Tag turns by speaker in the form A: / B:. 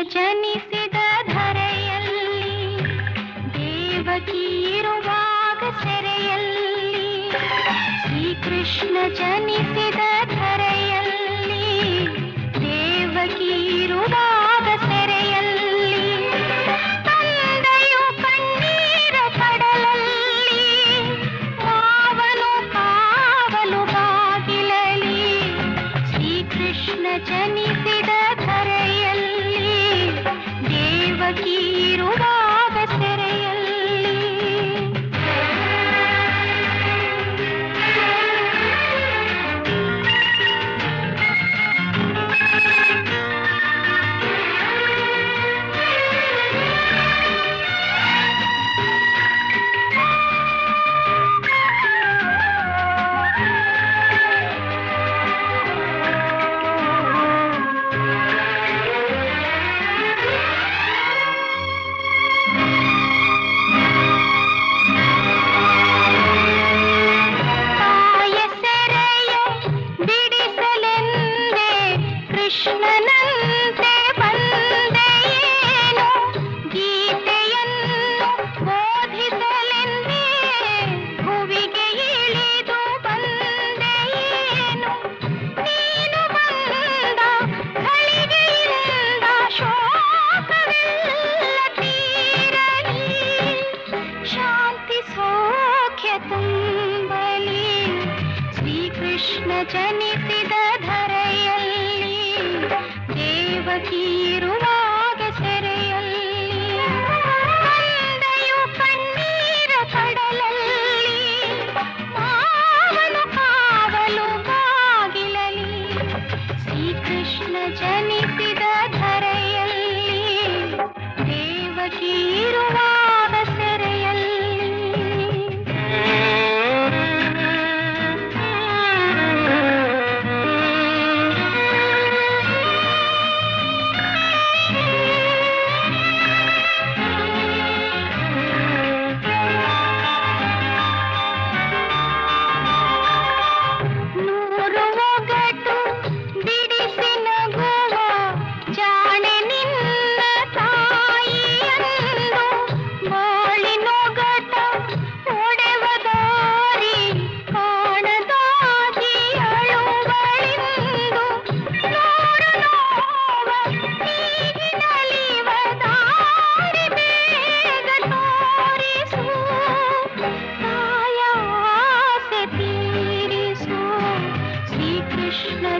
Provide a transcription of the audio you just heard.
A: ಜನಿಸಿದ ಧರೆಯಲ್ಲಿ ದೇವಕಿ ಇರುವಾಗ ಸೆರೆಯಲ್ಲಿ ಶ್ರೀಕೃಷ್ಣ ಜನಿಸಿದ ಧರೆಯಲ್ಲಿ ದೇವಕಿ ಇರುವಾಗ ಸೆರೆಯಲ್ಲಿ ತಂದೆಯು ಕಣ್ಣೀರ ಕಡಲಲ್ಲಿ ಮಾವನು ಕಾವಲು ಬಾಗಿಲಲ್ಲಿ ಶ್ರೀಕೃಷ್ಣ ಜನಿಸಿದ ಧರೆಯಲ್ಲಿ ದೇವಕಿ ಇರುವಾಗ ಸೆರೆಯಲ್ಲಿ ಕೃಷ್ಣನಂತೆ ಬಂದೆಯೇನು ಗೀತೆಯನ್ನು ಬೋಧಿಸಲೆಂದೇ ಭುವಿಗೆ ಇಳಿದು ಬಂದೆಯೇನು ನೀನು ಬಂದ ಘಳಿಗೆಯಿಂದ ಶೋಕವೆಲ್ಲ ತೀರಲಿ ಶಾಂತಿ ಸೌಖ್ಯ ತುಂಬಲಿ ಶ್ರೀಕೃಷ್ಣ ಜನಿಸಿದ ಧರೆಯಲ್ಲಿ ದೇವಕಿ ಇರುವಾಗ ಸೆರೆಯಲ್ಲಿ ತಂದೆಯು ಕಣ್ಣೀರ ಕಡಲಲ್ಲಿ ಮಾವನು ಕಾವಲು ಬಾಗಿಲಲಿ ಶ್ರೀಕೃಷ್ಣ ಜನಿಸಿದ ಧರೆಯಲ್ಲಿ ದೇವಕಿ ಇರುವಾಗ ಸೆರೆಯಲ್ಲಿ ಕೃಷ್ಣ